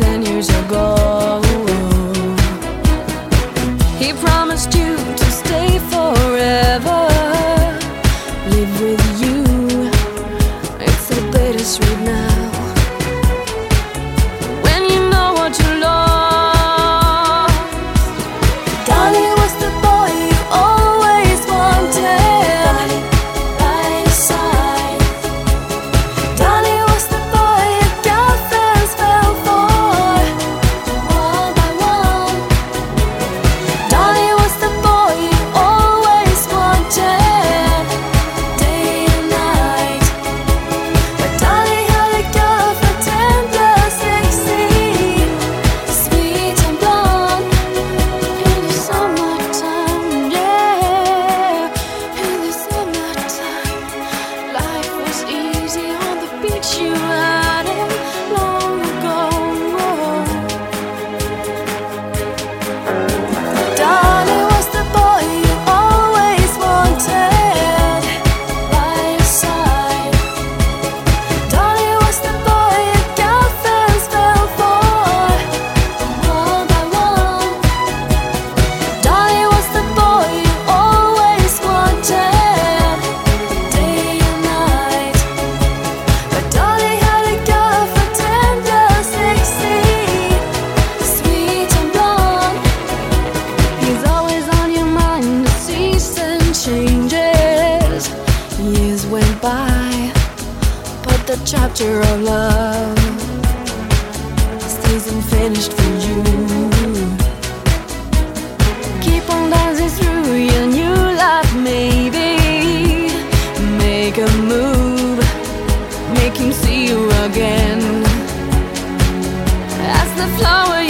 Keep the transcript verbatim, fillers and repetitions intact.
ten years ago. He promised you to stay forever, live with you. It's so bittersweet now, when you know what you lost. Donnie was the boy you always wanted, by your side. Donnie was the boy your girlfriends fell for, one by one. Donnie was the boy you always wanted, day and night. But Donnie had a girl for ten plus sixteen, sweet and blonde. In the summertime, yeah, in the summertime, life was easy on the beach you had it long ago. Donnie was the boy you always wanted, by your side. Donnie was the boy your girlfriends fell for, one by one. Donnie was the boy you always wanted, day and night. But Donnie had a girl for ten plus sixteen, sweet and blonde. He's always on your mind, the season changes. Years went by, but the chapter of love stays unfinished for you. Keep on dancing through your new life, maybe. Make a move, make him see you again. As the flower